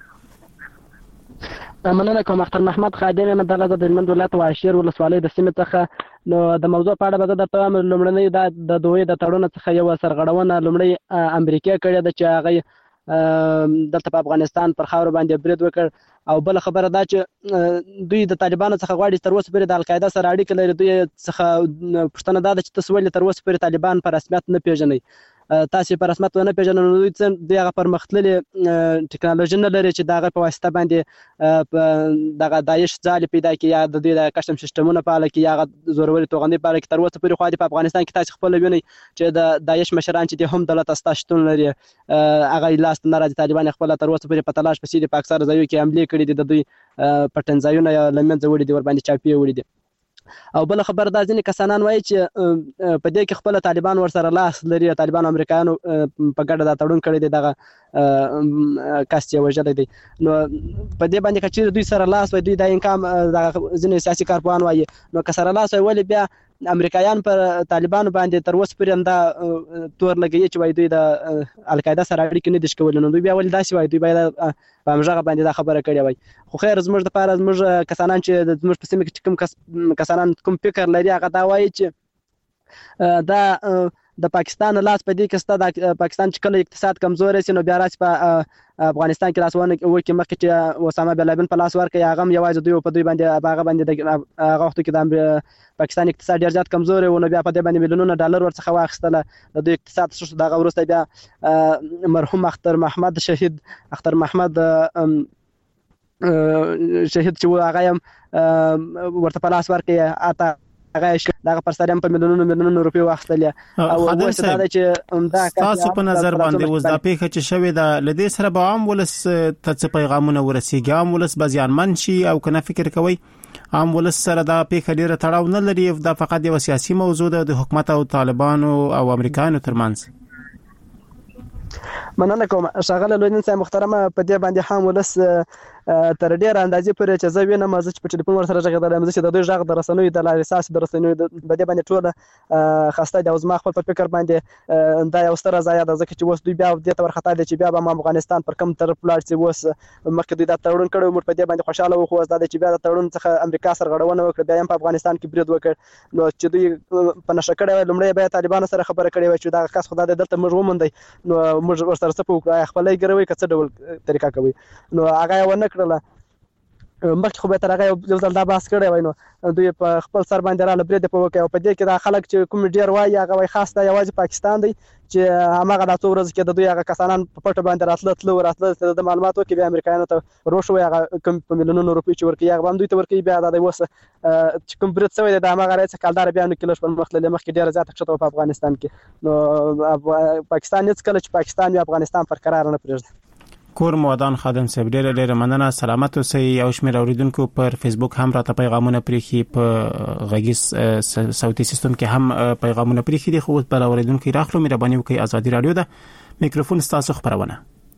مننه کوم اختر محمد خادم مدله د هلمند ولایت واشیر ولسوالۍ د سیمې څخه نو د موضوع په اړه به د تمام لومړنۍ د دوی د تړون څخه یو سرغړونه لومړی امریکا کړې ده چې هغه دلته په افغانستان پر خاور باندې برید وکړ او بل خبره دا چې دوی د طالبانو څخه غواړي تر اوسه پورې د القاعده سره اړیکه لري دوی څخه پښتنه دا چې تاسو ولې تر اوسه پورې طالبان په رسمیت نه پیژنئ تاسو په رسمیت نه پیژنئ نو دوی څنګه دغه پرمختللي ټکنالوژي نه لري چې دغه په واسطه باندې دغه داعش ځال پیدا کړي یا د دوی د کشم سیستمونو په اړه کې یا زوروري توغندي په اړه کې تر اوسه پورې خو د افغانستان کې تاسو خپل وینئ چې د داعش مشران چې د هم دولت استاشتون لري هغه لاس نه راځي طالبان خپل تر اوسه پورې په تلاش پسې د پاکستان ځایو کې حمله کړې دي د دوی پټنځایونه یا لمنځه وړي دي ور باندې چاپی وړي دي او بل خبر دا ځینې کسانان وایي چې په دې کې خپل طالبان ورسره لاس لري طالبان امریکایانو په ګډه دا تړون کړی دی دغه کس چې وژلی دی نو په دې باندې که چېرې دوی سره لاس وای دوی دا انکام ځینې سیاسي کارپوهان وایي نو که سره لاس وای ولې بیا امریکایان پر طالبانو باندې تر اوسه پورې همدا تور لګوي چې وایي دوی د القاعده سره اړیکې نه دي ښکولي نو دوی بیا ولې داسې وایي دوی باید په همغه باندې دا خبره کړې وای خو خیر زموږ دپاره زموږ کسانان چې زموږ په سیمه کې چې کوم کسانان کوم فکر لري هغه دا وایي چې دا د پاکستان لاس په دې کې ستا د پاکستان چې کله اقتصاد کمزور شي نو بیا راشي په افغانستان کې لاسونه وکړي مخکې چې اسامه بن لادن په لاس ورکړي هغه هم یوازې دوی په دوی باندې هغه باندې هغه وخت کې د پاکستان اقتصاد ډېر زیات کمزور و نو بیا په دې باندې میلیونونه ډالر ورڅخه واخیستله د دوی اقتصاد شو دغه وروسته بیا مرحوم اختر محمد شهید اختر محمد شهید چې هغه هم ورته په لاس ورکړي اته هغه دغه پر سره په میلیونونو میلیونونو روپیه واخیستل او وایي دا چې همدا تاسو په نظر باندې اوس دا پیښه چې شوې ده لدې سره به عام ولس ته څه پیغامونه ورسیږي عام ولس به زیانمن شي او کنه فکر کوي عام ولس سره دا پیښه ډیره تړاو نه لري دا فقط یو سیاسي موضوع ده د حکومت او طالبانو او امریکایانو ترمنځ مننه کوم شغله لوینن صاحب محترمه په دې باندې هم ولس تر ډېر اندازې پورې چې زه وینم زه چې په ټلیفون ورسره غږېدلی چې د دوی غږ د رسنیو د لارې ساسې د رسنیو په دې باندې ټوله خسته دي او زما خپل په فکر باندې دا یو ستره ضایعه ده ځکه چې اوس دوی بیا دې ته ورخطا دي چې بیا به افغانستان پر کوم طرف لاړ شي. اوس مخکې دوی دا تړون کړی موږ په دې باندې خوشحاله وو خو اوس دا دی چې بیا د تړون څخه امریکا سرغړونه وکړه بیا هم په افغانستان کې برید وکړ نو چې دوی په نشه کړی وای لومړی بیا طالبانو سره خبره کړې وای چې دغه کس خو دا دی دلته موږ وموندی نو موږ ورسره څه په وکړو خپله یې ګروئ که څه ډول طریقه کوي نو هغه یې ونه کړله. مخکې خو به تر هغه یو ځل دا بحث کړی وای نو دوی په خپل سر باندې راله برید په وکړ او په دې کې دا خلک چې کوم ډېر وایي هغه وایي خاص دا یوازې پاکستان دی چې هماغه دا څو ورځې کې د دوی هغه کسانان په پټه باندې راتله تله راتله د معلومات وکړي بیا امریکایانو ته روش وایي هغه کوم په میلیونونو روپۍ چې ورکوي هغه هم دوی ته ورکوي بیا دا دی اوس چې کوم برید شوی دی د هماغه رایې څخه کلداره بیا نو کې لږ پرمخ تللی مخکې ډېره زیاته ښکته وه په افغانستان کې نو پاکستان هېڅکله چې پاکستان وي افغانستان پر قرار نه پرېږدي. کور مودان خادم صاحب ډېره ډېره مننه سلامت اوسئ. یو شمېر اوریدونکو پر فیسبوک هم راته پیغامونه پرېښي په غږیز صوتي سیستم کې هم پیغامونه پرېښي دي خو اوس بل اوریدونکي راخلو مهرباني وکړئ ازادي راډیو ده میکروفون ستاسو خبرونه.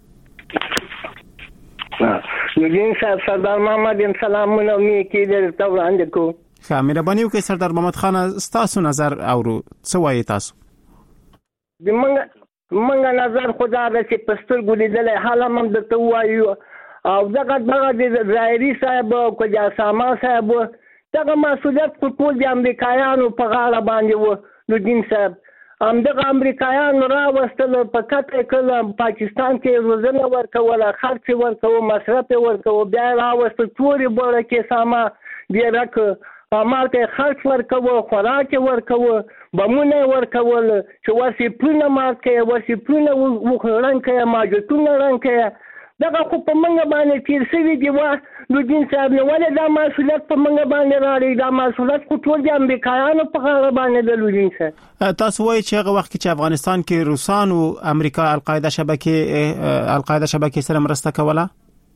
نورین صاحب سردار محمد یم سلامونه مې کې درته وړاندې کوم. ښه مهرباني وکړئ سردار محمد خان ستاسو نظر اورو څه وایي تاسو؟ د موږ منګه نظر خدا د چې پستر ګلیدلې حالا هم درته وایو او دغه دغه د ظاهري صاحب او کجا ساما صاحب دغه مسؤلیت خو ټول د امریکایانو په غاړه باندې و نورین صاحب هم دغه امریکایانو راوستل په کته کله پاکستان کې روزنه ورکوله خرچ ورکوه مصرف ورکوه بیا راوستل تورې بوره کې ساما بیا راکه امال کې خرچ ورکوه خوراک ورکوه بمونه ورکول چې وسی پونه مات کې وسی پونه وخړن کې ماجتونه رنګ کې دغه خو په منګه باندې تیر شوی دی وا نو دین صاحب نو ولې دا مسولیت په منګه باندې راړي دا مسولیت خو ټول د امریکایانو په غاړه باندې د لودین صاحب. تاسو وایي چې هغه وخت چې افغانستان کې روسان او امریکا القاعده شبکې القاعده شبکې سره مرسته کوله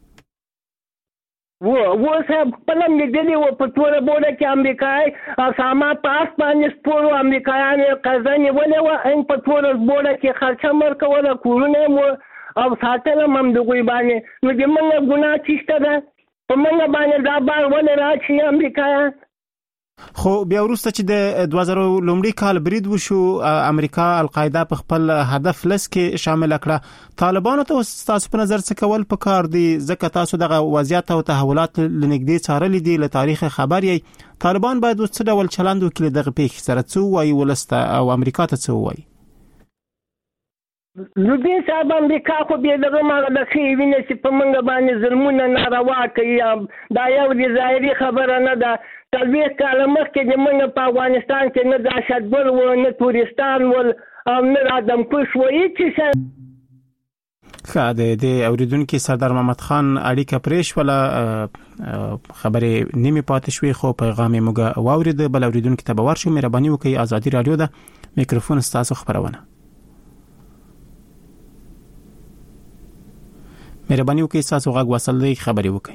و و صاحب پلم دې و په توره بوله کې امریکای اسامه پاس باندې سپورو امریکایان قزنې ولې و ان په توره بوله کې خرچه مرکوله کورونه مو او ساتل هم دغوی باندې نو د موږ ګناه چیشته ده په موږ باندې دا بار ولې راشي امریکایان. خو بیا وروسته چې د دوه زره لومړي کال برید وشو امریکا القاعده په خپل هدف لس کې شامل کړه طالبانو ته تاسو په نظر څه کول پکار دي ځکه تاسو دغه وضعیت او تحولات لنږدې څارلې دي له تاریخ خبر یې طالبان باید څه ډول چلند وکړي دغه پیښې سره څه وایي ولسته او امریکا ته څه وایي؟ نو دې صاحب امریکا خو به دغه ما د خې وینې چې په منګه باندې ظلمونه ناروا کوي دا یو د ظاهري خبره نه ده تلويخ کاله مخکې د موږ په افغانستان کې نه دهشتګرد و نه تورستان و او نه آدم کش و هیڅ څه. ښه دی د اوریدونکي سردار محمد خان اړیکه پرې شوله خبرې نیمې پاتې شوې خو پیغام یې موږ واورېد. بل اوریدونکي ته به ورشو مهرباني وکړئ ازادي راډیو ده میکروفون ستاسو خبرونه. مهرباني وکړئ تاسو غږ وصل دی خبرې وکړئ.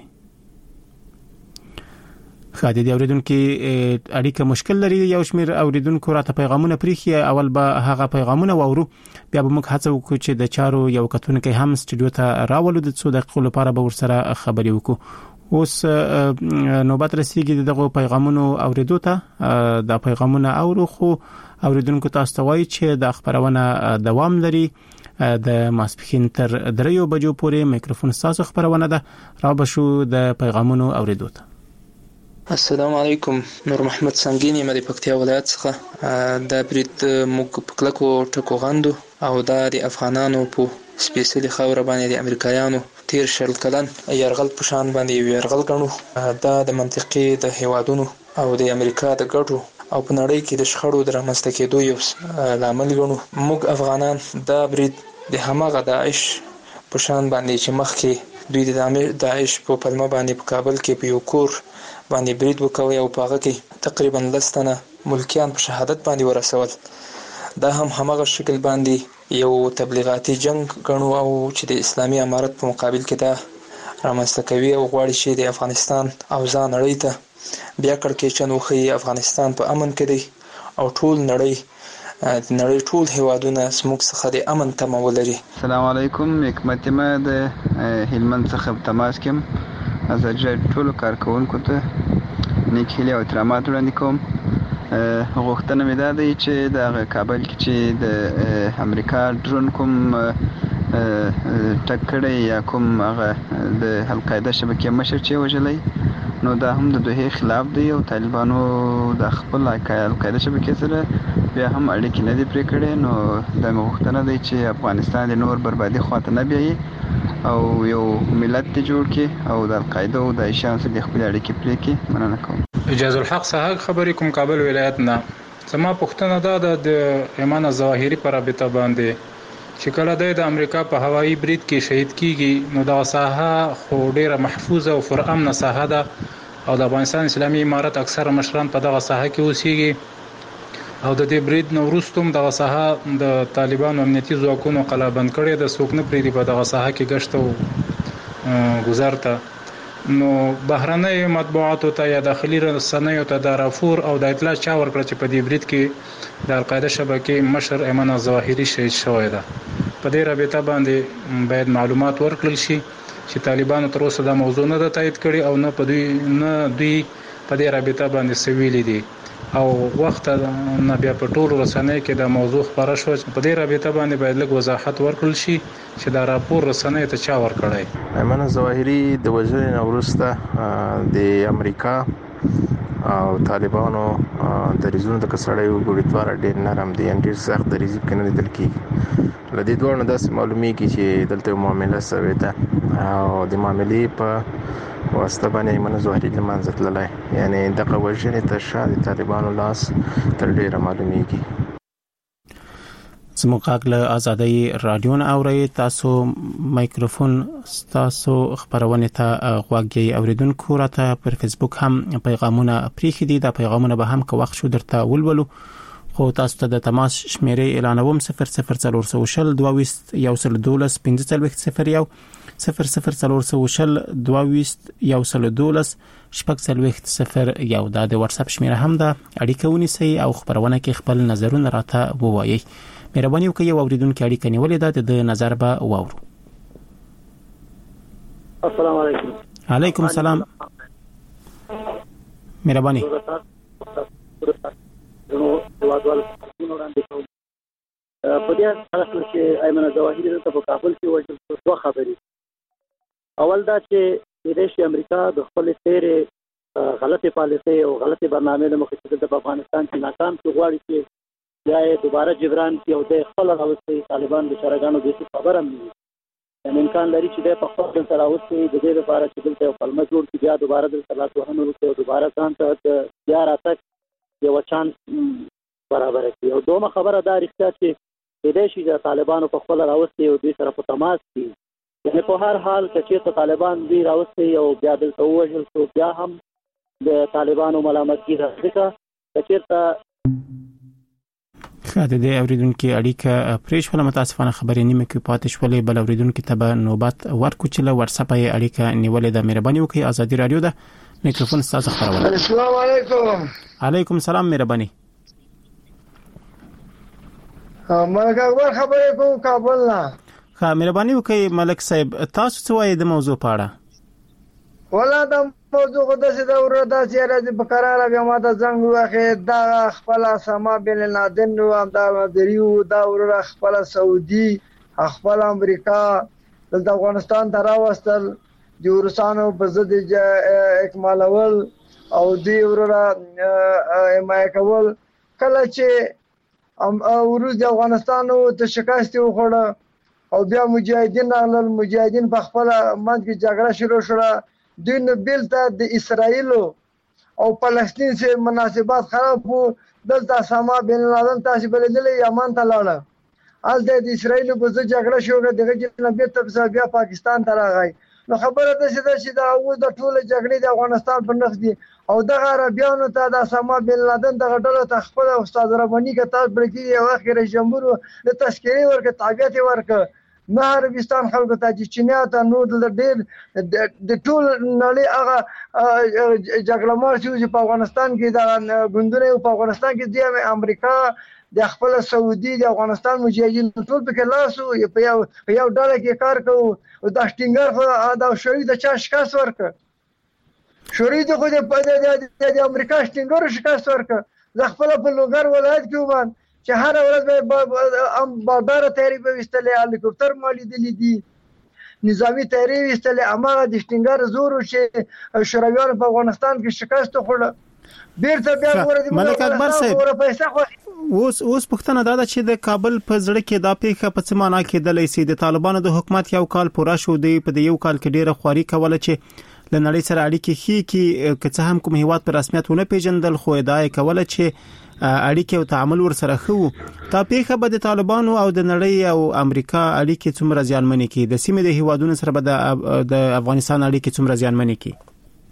خاطر دی اوریدونکو اړیکه مشکل لري یو شمیر اوریدونکو راته پیغامونه پریخي اول به هغه پیغامونه وورو بیا به موږ هڅه وکړو چې د چارو یو کتونکو هم سټوډیو ته راولو د څو دقیقو لپاره به ورسره خبرې وکړو. اوس نوبت رسیدي دغه پیغامونو اوریدو ته د پیغامونه اورو خو اوریدونکو تاسو ته وایي چې د خبرونه دوام لري د ماسپخین تر دریو بجو پورې میکروفون تاسو خبرونه ده را بشو د پیغامونو اوریدو ته. السلام علیکم نور محمد سنگینی مې د پکتیا ولایت څخه د برید موږ په کلکو ټکو غندو او دا د افغانانو په سپیشلی خاور باندې د امریکایانو تیر شل کلن يرغل په شان باندې يرغل غنو دا د منطقي د هیوادونو او د امریکا د ګټو او په نړۍ کې د شخړو د رامنځته کېدو یو لامل غنو. موږ افغانان دا برید د هماغه داعش په شان باندې چې مخکې دوی د داعش په پلمه باندې په کابل کې په یو کور باندې برید وکوي او په هغه کې تقریبا لستنه ملکیان په شهادت باندې ورسول. دا هم هماغه شکل باندې یو تبلیغاتي جنگ غنو او چې د اسلامي امارت په مقابل کې دا رامنځته کوي او غواړي چې د افغانستان او ځان نړۍ ته بیا کړکېچن وخی افغانستان په امن کې دی او ټول نړۍ د نړۍ ټول هیوادونه زموږ څخه د امن تمه ولري. السلام علیکم. حکمت ما د هلمند څخه تماس کوم. ازاجه ټول کارکونکو ته نیک هیله او احترامات وړاندې کوم. غوښتنه مې دا دی چې د کابل کې چې د امریکا ډرون کوم ټکړې یا کوم هغه د القاعده شبکې مشر چې وژلی نو دا هم د دوی خلاف دی او طالبانو د خپل القاعده شبکې سره بیا هم اړیکې نه دي پرې کړې. نو دا مې غوښتنه دی چې افغانستان د نور بربادي خواته نه بیایي او یو ملت ته جوړ کړي او د القاعده او د ایشان سره د خپل اړیکې پرې کړي. مننه کوم. اجازه الحق صاحب خبرې کوم کابل ولایت نه. زما پوښتنه دا ده د ایمان ظواهری پر رابطه باندې چې کله د امریکا په هوایي برید کې شهید کیږي نو دا ساحه خو ډیره محفوظه او پر امن ساحه ده او د افغانستان اسلامي امارت اکثره مشران په دغه ساحه کې اوسېږي او د دې برید نو وروسته دغه ساحه د طالبانو امنیتي ځواکونو قلابند کړي د څوک نه پریدي په دغه ساحه کې گشت او گذر ته. نو بهرنۍ مطبوعاتو ته یا داخلي رسنیو ته د راپور او د اطلاع چا ورکړه چې په دې برید کې د القاعده شبکې مشر ایمان ظواهری شهید شوی ده. په دې رابطه باندې باید معلومات ورکړل شي چې طالبانو تر اوسه دا موضوع نه ده تایید کړي او نه په دوی نه دوی په دې رابطه باندې سویلي دي او وخت نه بیا په ټولو رسنیو کې دا موضوع خبره شو چې په دې رابطه باندې باید لږ وضاحت ورکړل شي چې دا راپور رسنیو ته چا ورکړی. ایمان ظواهری د وژنې نه وروسته د امریکا او طالبانو دریځونو د کسړې وګړي دواره ډېر نرم دي ان ډېر سخت دریځ کې نه لیدل کېږي. لدې دوه نه داسې معلومیږي چې دلته معامله شوې ده او د معاملې په واسطه باندې ایمان ظواهری له منځه تللی یعنی دغه وژنې تر شا د طالبانو لاس تر ډېره معلومیږي. زموږ غږ له ازادۍ رادیو نه اورئ. تاسو مایکروفون تاسو خبرونه ته غوږی اوریدونکو راته پر فیسبوک هم پیغامونه پریخي دي. دا پیغامونه به هم که وخت شو درته ولولو خو تاسو ته د تماس شمیرې اعلانوم صفر صفر څلور سوه شل دوه ویشت یو سل دولس پنځه څلوېښت صفر یو صفر صفر څلور سوه شل دوه ویشت یو سل دولس شپږ څلوېښت صفر یو. دا د واتس اپ شمیره هم ده. اړیکه ونیسئ او خبرونه کې خپل نظرونه راته ووایئ. مهرباني وکړئ یو اوریدونکو اړیکه نیولې ده د نظر به واورو. السلام علیکم. علیکم السلام. مهرباني. په دې حالت کې چې ایمان ظواهری په کابل کې وژل شو دوه خبرې. اول دا چې د ریښې امریکا د خپل تیرې غلطي پالیسي او غلطي برنامه له مخې چې د افغانستان کې ناکام شو غواړي چې یا دوباره جبران کې او د خپل راوستي طالبان د شرګانو د خبر هم دي. یعنی امکان لري چې د خپل سره راوستي د دې لپاره چې دلته یو کلمه جوړ کړي بیا دوباره د صلاحت وهنه وکړي دوباره ځان ته بیا راتګ یو چانس برابر کړي. او دومره خبره دا رښتیا چې د دې شي د طالبانو په خپل راوستي او د سره په تماس کې یعنی په هر حال چې طالبان دی راوستي او بیا دلته وژل شو بیا هم د طالبانو ملامتګي راځي چې خاطر دې اوریدونکو اړیکه پریښول متاسفانه خبرې نیمه کې پاتې شولې. بل اوریدونکو ته به نوبت ورکو چې له واتس اپ یې اړیکه نیولې ده. مهرباني وکړئ ازادي رادیو ده میکروفون تاسو خبرونه. السلام علیکم. علیکم السلام. مهرباني. ملک اکبر خبرې کوم کابل نه. ها مهرباني وکړئ ملک صاحب تاسو څه وایي د موضوع په اړه؟ ولا د موضوع خو داسې دا ورته چې راځي په قرار بیا ما ته زنګ واخې دا خپل سما بن لادن او دا مدریو دا ور خپل سعودي خپل امریکا د افغانستان ته راوستل د روسانو په ضد اکمالول او دی ور ما کول کله چې ام ورز د افغانستان ته شکست وخوړه او بیا مجاهدین راغلل. مجاهدین په خپل منځ کې جګړه شروع شوه. دوی نه بیلته د اسرائیل او فلسطین سره مناسبات خراب وو. دلته سما بن لادن تاسو بلدلې یمن ته لاړه ال د اسرائیل په ځای جګړه شوه دغه جنبه ته بیا پاکستان ته راغی. نو خبره ده چې دا اوس د ټوله جګړې د افغانستان په نخ دي او دغه عربیانو ته د سما بن لادن دغه ډله تخپل استاد ربانی کتاب برګي یو اخر جمهور د تشکیل ورکه تابعیت ورکه نه عربستان خلکو ته چې چینیا ته نور د ډېر د ټول نړۍ هغه جګړه مار چې په افغانستان کې د غندونه په افغانستان کې د امریکا د خپل سعودي د افغانستان مجاهدین ټول پکې لاسو په یو په یو ډله کې کار کوو او د شټینګر خو د شوی د چا شکاس ورکړ شوی د خو د امریکا شټینګر شکاس ورکړ د خپل په لوګر ولایت کې وبان چې هر ورځ به ام بادار تیاری به وستلې هلیکوپټر مالي دي دي نظامی تیاری وستلې امغه د شټینګر زور چې شورویان په افغانستان کې شکست خوړه بیرته بیا ورته ملک اکبر صاحب اوس اوس پښتنه دا ده چې د کابل په زړه کې دا پیښه په څه معنا کې د لیسي د طالبانو د حکومت یو کال پوره شو دی په یو کال کې ډیره خواري کوله چې لنړی سره اړیکې خې کې که څه هم کوم هیواد په رسمیت ونه پیژندل خو ادعای کوله چې اړیکې او تعامل ورسره خو تا پیښه به د طالبانو او د نړۍ او امریکا اړیکې څومره زیانمنې کې د سیمې د هیوادونو سره به د افغانستان اړیکې څومره زیانمنې کې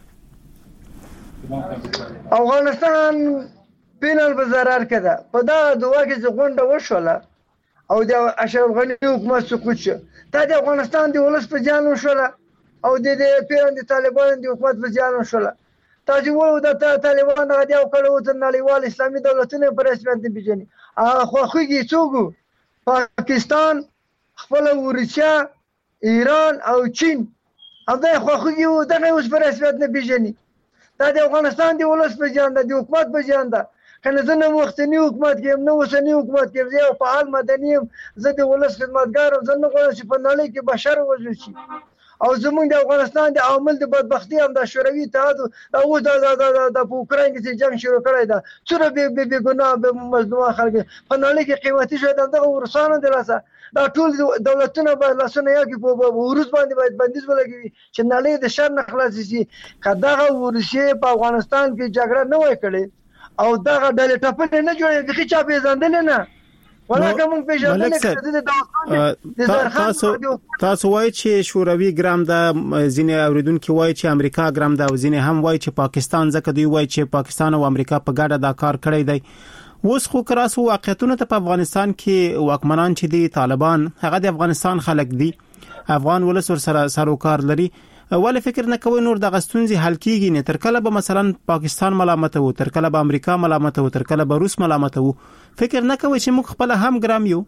افغانستان پینل په zarar کده په دا دوه کې څنګه وشوله او د اشرف غنی حکومت سقوط شو دا د افغانستان د ولس په جان وشوله او د پیران د طالبان د حکومت په جان وشوله تاسو وو د طالبان غدي او کله وته نړیوال اسلامي دولتونه پر رسمیت پیژني خو خوږي څوک پاکستان خپل ورچا ایران او چین او دا خو خوږي دغه اوس پر رسمیت نه پیژني دا د افغانستان د ولس په جان د حکومت په جان ده کنه زه نه وختنی حکومت کې نه وسنی حکومت کې زه په حال مدني زه د ولس خدمتګار زه نه غواړم چې په نړۍ کې بشر وژل شي او زمونږ د افغانستان د عامل د بدبختی هم د شوروي اتحاد او د د اوکراین کې جنگ شروع کړی دا څوره به به ګناه به مظلوم خلک په نړۍ کې قیمتي شوی دغه ورسانه دراسه دا ټول دولتونه به لاسونه یو کې په ورس باندې باید بندیز ولګوي چې نړۍ د شر نه خلاص شي کداغه ورشي په افغانستان کې جګړه نه وای کړي او دغه ډلې ټپل نه جوړې د خچا پیژندل نه ولکه مونږ پیژندل کړي تاسو تاسو وایي چې شوروي ګرام د ځینې اوریدونکو وایي چې امریکا ګرام د ځینې هم وایي چې پاکستان ځکه دی وایي چې پاکستان او امریکا په ګډه دا کار کړی دی اوس خو کراسو واقعیتونه ته په افغانستان کې واکمنان چې دي طالبان هغه د افغانستان خلک دي افغان ولس سره سروکار لري ول فکر نه کوي نور د غستونزي حل کیږي نه تر کله به مثلا پاکستان ملامت وو تر کله به امریکا ملامت وو تر کله به روس ملامت وو فکر نه کوي چې موږ خپل هم ګرام یو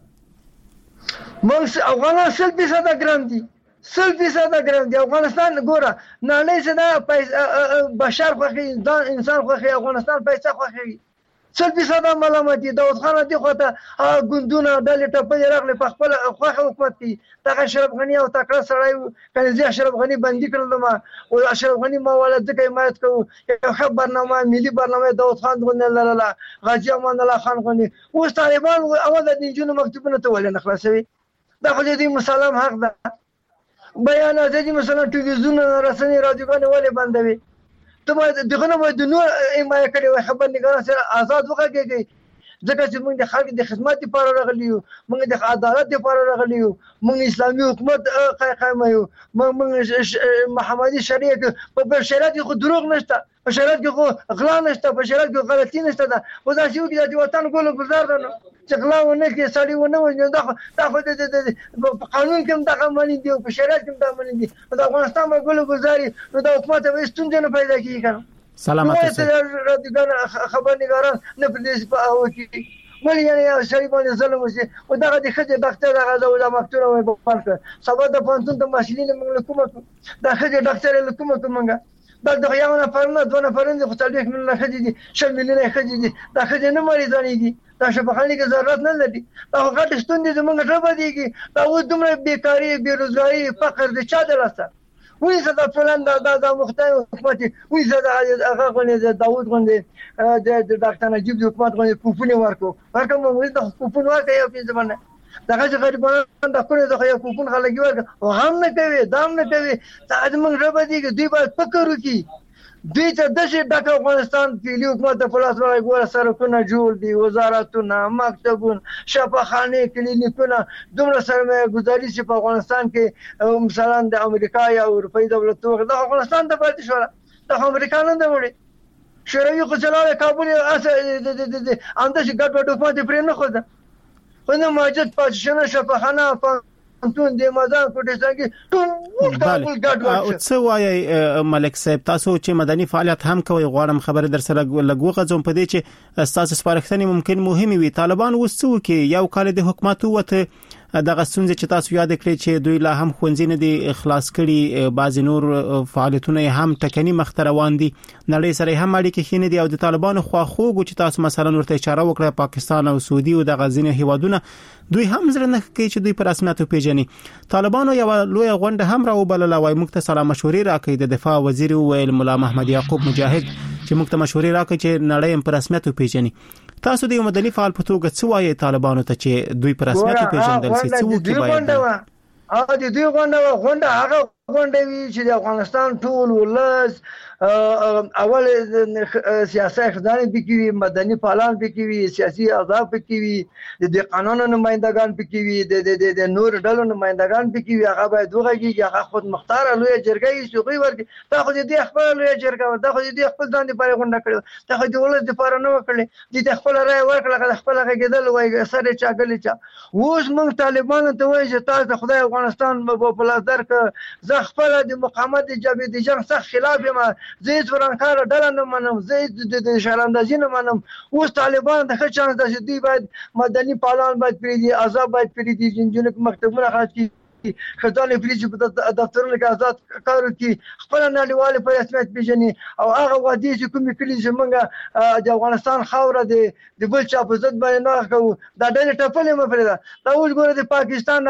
موږ افغانان سل فیصد ګرام دي سل فیصد ګرام دي افغانستان ګوره نه نه زده بشر خوخي انسان خوخي افغانستان پیسې خوخي سل فیصد ملامت دي داود خان دي خو ته ګوندونه ډلې ټپلې راغلي په خپل خوخه حکومت دي دغه اشرف غنی او تکړه سړی کنه زی اشرف غنی بندي کړل ما او اشرف غنی ما ولادت کې حمایت کوو یو خبر برنامه ملي برنامه داود خان غنی لا لا غازی امان الله خان غنی اوس طالبان اول د نجونو مکتوبونه ته ولنه خلاصوي دا خو دې مسالم حق ده بیانات دي مثلا ټلویزیون رسنۍ رادیوګان ولې بندوي ته دغه نو د نور ایمای کړي خبر نگاران سره آزاد وکړي ځکه چې موږ د خلکو د خدمت لپاره راغلی یو موږ د عدالت لپاره راغلی یو موږ اسلامي حکومت قائم یو موږ محمدي شریعت په شریعت کې خو دروغ نشته په شریعت کې خو غلا نشته په شریعت کې غلطي نشته دا خو دا چې د وطن ګل گزار ده چې غلا ونه کې سړی ونه وځي دا دا خو د قانون کې دا مانی دی په شریعت کې دا مانی دی د افغانستان په ګل گزاري نو د حکومت به ستونزې نه پیدا کیږي سلامت اوسه خبرنګاران نه پدې په او کې ولې یعنی سړي باندې ظلم وشي او دغه د خځې ډاکټر هغه د مکتوب وای په پارک سبا د پانتون د ماشینین موږ کومه د خځې ډاکټر له کومه کومه بل دغه یو نه پرنه دوه نه پرنه خو تلويخ من خځې دي شل مليونه خځې دي د خځې نه مریضانی دي دا شفاخانه کې ضرورت نه لري دا غټ ستوندې زمونږ ټبه دي دا و دومره بیکاری بیروزګاری فقر د چا درسته وې زدا فلان دا د مختار حکومت وې زدا هغه غونې د داوود غونې د ډاکټر نجیب حکومت غونې کوپونه ورکو ورکه موږ د کوپون ورکه یو په زمانه دغه چې غریبانو د کړو د یو کوپون خلک ورکه او هم نه کوي دام نه کوي دا زمونږ رب دي دوی باید فکر وکړي دوی ته د شي د افغانستان پیلي حکومت په لاس راغی ګوره سرکونه جوړ دي وزارتونه مکتبونه شفاخانه کلینیکونه دومره سرمایه گذاري چې په افغانستان کې مثلا د امریکا یا اروپאי دولتونو د افغانستان د پاتې شو د امریکا نه دی وړي شوروي خو چلاله کابل اس د انده چې ګډ وډ حکومت پرې نه خو ده خو نه موجود پاتې شنه شفاخانه پوهنتون د مازان کوټستان کې ټول کابل ګډوډ او څه وایي ملک صاحب تاسو چې مدني فعالیت هم کوي غواړم خبره در سره لګو غځم په دې چې تاسو سپارښتنې ممکن مهمه وي طالبان وسو کې یو کال د حکومت وته دغه ستونزې چې تاسو یاد کړئ چې دوی لا هم خوندې نه دي اخلاص کړي بعض نور فعالیتونه هم ټکني مختروان دي نړۍ سره هم اړیکې خینې دي او د طالبانو خواخوږي چې تاسو مثلا ورته اشاره وکړه پاکستان او سعودي او د غزنی هیوادونه دوی هم زړه نه کوي چې دوی پر رسمیت پیژني طالبانو یو لوی غونډه هم راوبلله وای موږ ته سلام مشورې راکړي د دفاع وزیر ویل مولا محمد یعقوب مجاهد چې موږ ته مشورې راکړي چې نړۍ هم پر رسمیت پیژني تاسو د مدني فعال په توګه څه وایي طالبانو ته چې دوی پر رسمیت پیژندل شي څه وکړي باید او د دوی غونډه غونډه هغه غونډه وی چې د افغانستان ټول ولس اول سیاسي خدای پکوي مدني فعالان پکوي سیاسي احزاب پکوي د قانون نمائندگان پکوي د د نور ډلو نمائندگان پکوي هغه باید وګړي هغه خود مختار لوی جرګې سوغي ورګي دا خو دې خپل لوی جرګه دا خو دې خپل ځان لپاره غونډه کړو دا خو دې ولس لپاره نه وکړي دې خپل رائے ورکړه خپل غږیدل وای سره چا غلي چا اوس موږ طالبان ته وایي چې تاسو خدای افغانستان په پلاسدر ک زه خپل د مقاومت جبهه د جنگ څخه خلاف یم زه څورانکار ډله نه منم زه د شراندازي نه منم اوس طالبان د ښه چانس د دې باید مدني فعالان باید پریدي آزاد باید پریدي جنجونه مکتبونه خلاص کی خدای پریږي په دفترونو کې آزاد کار کوي خپل نړیوال په رسمیت پیژني او هغه وادي چې کومې کلی چې موږ د افغانستان خاوره د د بل چا په ضد باندې نه کوو دا ډېر ټپلې مفرده دا اوس ګوره د پاکستان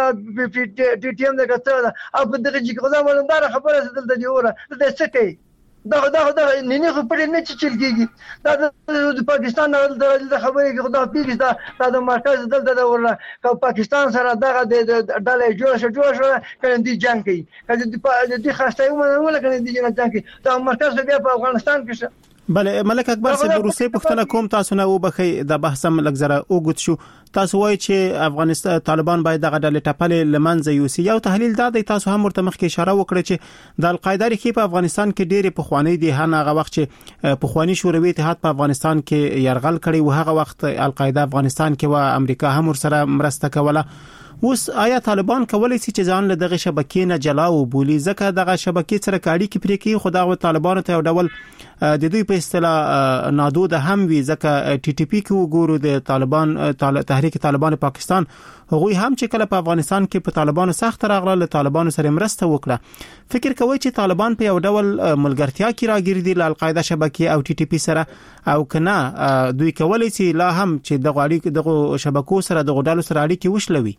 ټي ټي ام د کتره او په دغه چې خدای مولندار خبره دلته دی وره د څه کوي دا دا دا نه نه خبرې نه چې چل کېږي دا د پاکستان د خبرې کې خدای پیږي دا د مرکز دلته د ورله که پاکستان سره دغه د ډلې جوړ شو جوړ شو کله دې جنگ کوي کله دې خاصه یو منول کله دې جنگ کوي دا مرکز بیا په افغانستان کې بله ملک اکبر صاحب د روسي پښتنه کوم تاسو نه وبخي د بحث هم لږ زره اوګد شو تاسو وایي چې افغانستان طالبان باید دغه ډلې ټپلې لمنځه یوسي یو تحلیل دا دی تاسو هم ورته مخکې اشاره وکړه چې د القاعده لري په افغانستان کې ډېری پخوانی دي هغه وخت چې پخوانی شوروي اتحاد په افغانستان کې يرغل کړي و هغه وخت القاعده افغانستان کې و امریکا هم ورسره مرسته کوله اوس آیا طالبان کولای شي چې ځان له دغه شبکې نه جلا وبولي ځکه دغه شبکې سره کاړي کې پرې کې خدای طالبان ته یو ډول د دوی په اصطلاح نادود هم وی ځکه ټي ټي پی کې وګورو د طالبان تحریک طالبان پاکستان هغوی هم چې کله په افغانستان کې په طالبانو سخت راغله له طالبانو سره مرسته وکړه فکر کوي چې طالبان په یو ډول ملګرتیا کې راګرځي له القاعده شبکې او ټي ټي پی سره او کنه دوی کولای شي لا هم چې دغه اړیکې دغه شبکو سره دغه ډلو سره اړیکې وشلوي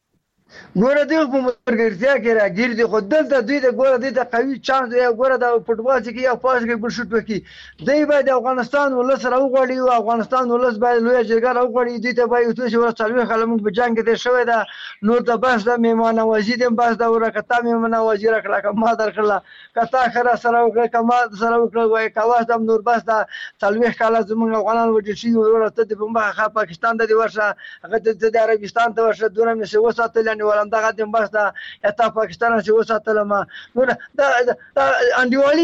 ګوره دوی په مرګرتیا کې راګرځي خو دلته دوی د ګوره دوی د قوي چانس دی ګوره د فوټبال کې یو پاس کې بل شوټ وکي دوی باید افغانستان ولس راوغړي او افغانستان ولس باید لوی جرګه راوغړي دوی ته باید توشي ورسالوي خلک په جنگ کې شوی دا نور د بس د میمانه وزیر هم بس دا ورکته میمانه وزیر کړه ما درکړه کتا خره سره وکړه کما سره وکړه وای کاواز د نور بس دا څلوي کاله زمونږ افغانان وجه شي ورته د بمبه پاکستان د ورشه هغه د عربستان ته ورشه دونه مې سو ساتل نه ولم دغه د بس دا تا پاکستان چې وساتل ما نو دا انډیوالي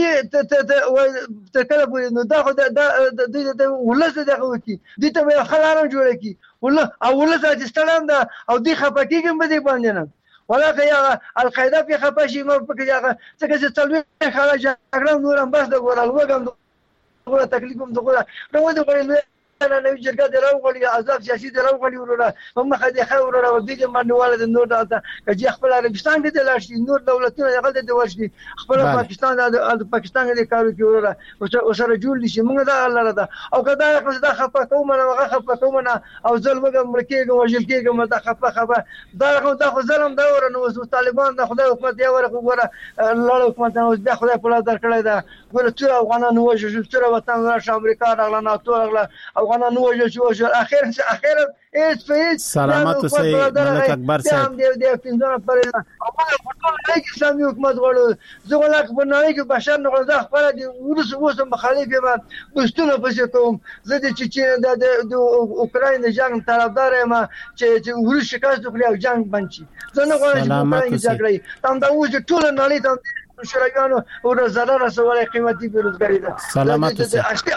ته کله پوری نو دا د د ولس دغه وکی د ته خلارم جوړ کی ول او ولس چې ستلم دا او دی خپکیږم به دی باندې نه ولکه یا القاعده په خپشي مو پکې هغه څنګه چې تلوي خارج اګرام نورم بس د ګورال وګم دغه تکلیفم دغه نو د غوړل انا نوی جرګه دراوغړي عذاب سیاسي دراوغړي ورونه هم خدای خیر ورونه ودی چې باندې د نور د چې خپل عربستان کې د لاشي نور دولتونه هغه د ورشي خپل پاکستان د پاکستان د کارو کې ورونه او سره جوړ شي موږ دا الله ده او کدا خپل دا خپه کوم نه هغه خپه کوم نه او ظلم مرکېږي او جل کېږي دا خپه خپه دا خو دا خو ظلم دا ورنه اوس طالبان د خدای حکومت یې ورغه ګوره لړ حکومت اوس د خدای په لاس درکړی دا ګوره ټول افغانان وژل ټول وطن راشه امریکا راغله ناتو راغله افغانان وژل شو اخر اخر ایس فیس سلامات اوسئ ملک اکبر صاحب دی دی پینځه پر او په ټول ځای کې اسلامي حکومت غواړي زه ولک په نړۍ کې بشر نه غواړي خپل دي ورس اوس مخالف یم بستونه پسې کوم زه د چې د اوکراین د جنگ طرفدار یم چې ورس شکایت وکړي او جنگ بند شي زه نه غواړم چې اوکراین جګړه تم دا اوس ټول نړۍ ته شرایانو او زړه رسولې قیمتي بیروزګاری ده سلامات اوسئ